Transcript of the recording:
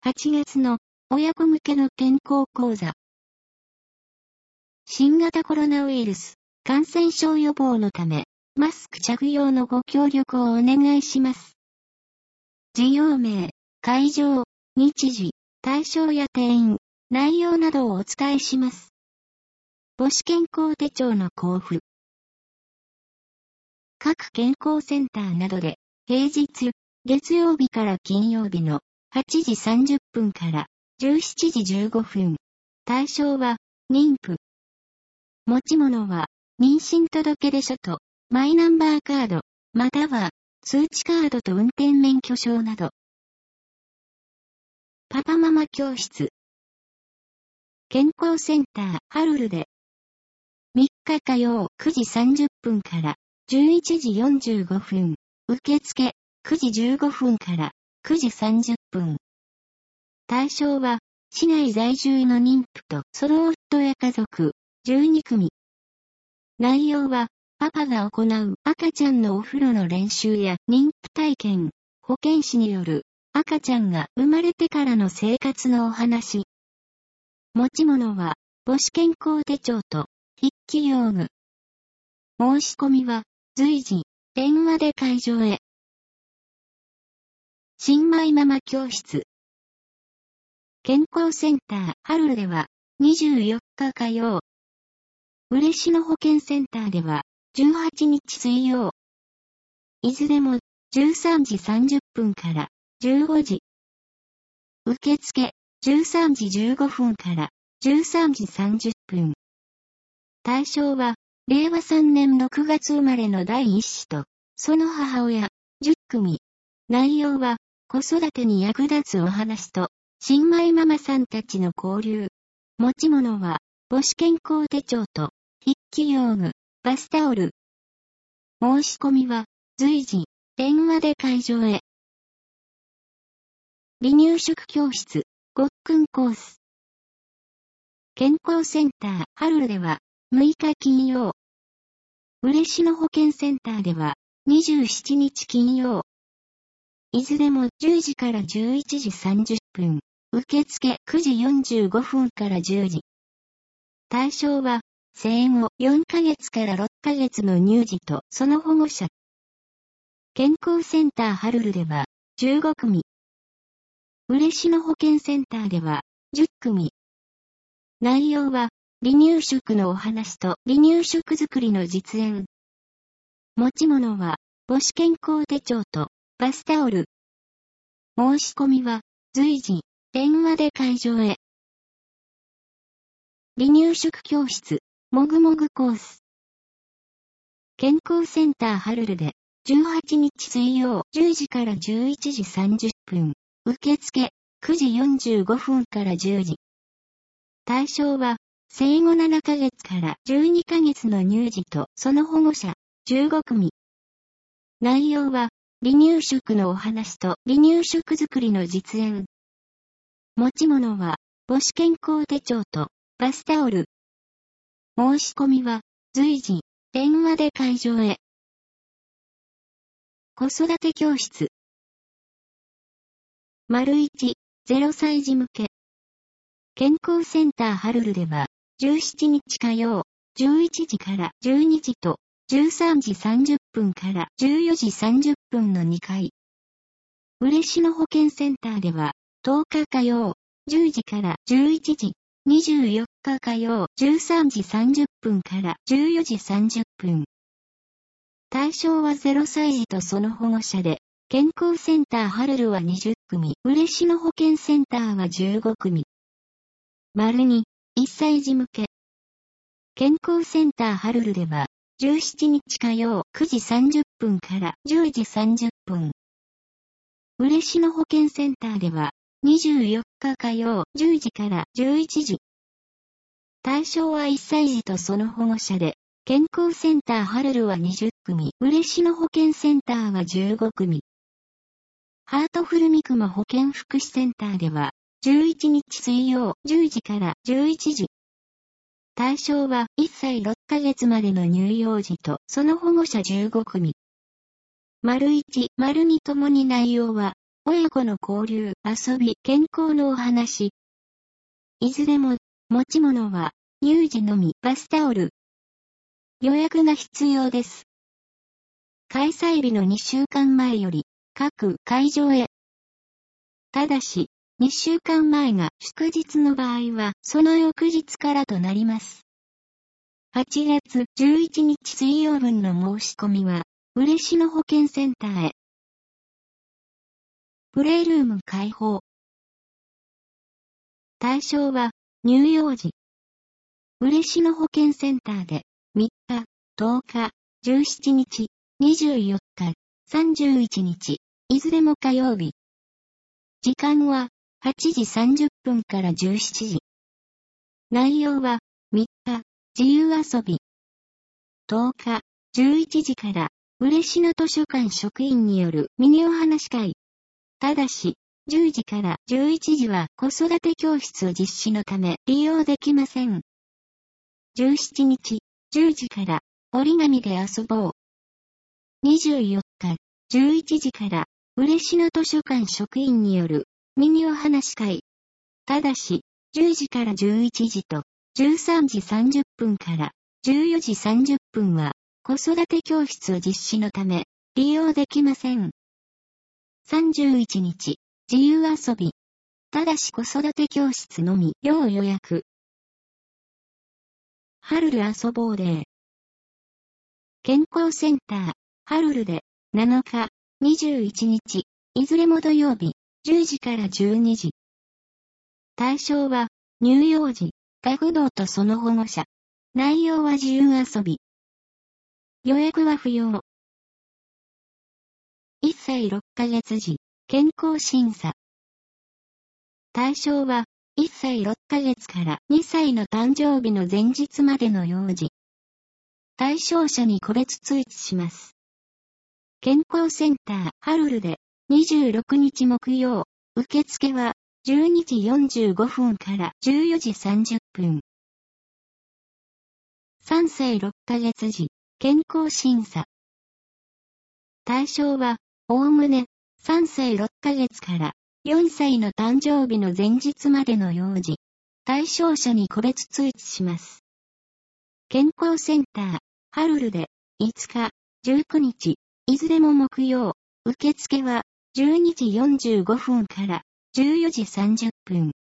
8月の親子向けの健康講座。新型コロナウイルス感染症予防のため、マスク着用のご協力をお願いします。事業名、会場、日時、対象や定員、内容などをお伝えします。母子健康手帳の交付。各健康センターなどで、平日、月曜日から金曜日の8時30分から17時15分。対象は、妊婦。持ち物は、妊娠届出書と、マイナンバーカード、または、通知カードと運転免許証など。パパママ教室。健康センター、ハルルで。3日火曜9時30分から11時45分。受付、9時15分から9時30分。対象は、市内在住の妊婦とその夫や家族、12組。内容は、パパが行う赤ちゃんのお風呂の練習や妊婦体験、保健師による赤ちゃんが生まれてからの生活のお話。持ち物は、母子健康手帳と筆記用具。申し込みは、随時、電話で会場へ。新米ママ教室。健康センター、ハルルでは、24日火曜。嬉野保健センターでは、18日水曜。いずれも、13時30分から15時。受付、13時15分から13時30分。対象は、令和3年6月生まれの第一子と、その母親、10組。内容は、子育てに役立つお話と、新米ママさんたちの交流。持ち物は、母子健康手帳と、筆記用具、バスタオル。申し込みは、随時、電話で会場へ。離乳食教室、ごっくんコース。健康センター、ハルルでは、6日金曜。嬉野保健センターでは、27日金曜。いずれも10時から11時30分。受付9時45分から10時。対象は、生後4ヶ月から6ヶ月の乳児とその保護者。健康センターハルルでは、15組。嬉野保健センターでは、10組。内容は、離乳食のお話と離乳食作りの実演。持ち物は、母子健康手帳とバスタオル。申し込みは、随時、電話で会場へ。離乳食教室、もぐもぐコース。健康センターハルルで、18日水曜10時から11時30分。受付、9時45分から10時。対象は、生後7ヶ月から12ヶ月の乳児とその保護者、15組。内容は、離乳食のお話と離乳食作りの実演。持ち物は、母子健康手帳とバスタオル。申し込みは、随時、電話で会場へ。子育て教室。1、0歳児向け。健康センターハルルでは、17日火曜、11時から12時と、13時30分から14時30分の2回。嬉野保健センターでは、10日火曜、10時から11時、24日火曜、13時30分から14時30分。対象は0歳児とその保護者で、健康センターハルルは20組、嬉野保健センターは15組。2、1歳児向け。健康センターハルルでは、17日火曜9時30分から10時30分。嬉野保健センターでは、24日火曜10時から11時。対象は1歳児とその保護者で、健康センターハルルは20組、嬉野保健センターは15組。ハートフルミクマ保健福祉センターでは、11日水曜10時から11時。対象は1歳6ヶ月までの乳幼児とその保護者15組。1、2ともに内容は親子の交流、遊び、健康のお話。いずれも、持ち物は、乳児のみ、バスタオル。予約が必要です。開催日の2週間前より、各会場へ。ただし、2週間前が祝日の場合は、その翌日からとなります。8月11日水曜分の申し込みは、嬉野保健センターへ。プレイルーム開放。対象は、乳幼児。嬉野保健センターで、3日、10日、17日、24日、31日、いずれも火曜日。時間は、8時30分から17時。内容は、3日、自由遊び。10日、11時から、嬉野図書館職員によるミニお話会。ただし、10時から11時は子育て教室実施のため利用できません。17日、10時から、折り紙で遊ぼう。24日、11時から、嬉野図書館職員によるミニお話会。ただし、10時から11時と、13時30分から14時30分は、子育て教室実施のため、利用できません。31日、自由遊び。ただし子育て教室のみ、要予約。ハルル遊ぼうデー。健康センター、ハルルで、7日、21日、いずれも土曜日、10時から12時。対象は、乳幼児、学童とその保護者。内容は自由遊び。予約は不要。1歳6ヶ月時、健康審査。対象は、1歳6ヶ月から2歳の誕生日の前日までの幼児。対象者に個別通知します。健康センター、ハルルで、26日木曜、受付は、12時45分から14時30分。3歳6ヶ月時、健康審査。対象は、おおむね、3歳6ヶ月から4歳の誕生日の前日までの幼児。対象者に個別通知します。健康センター、ハルルで、5日、19日、いずれも木曜、受付は、12時45分から14時30分。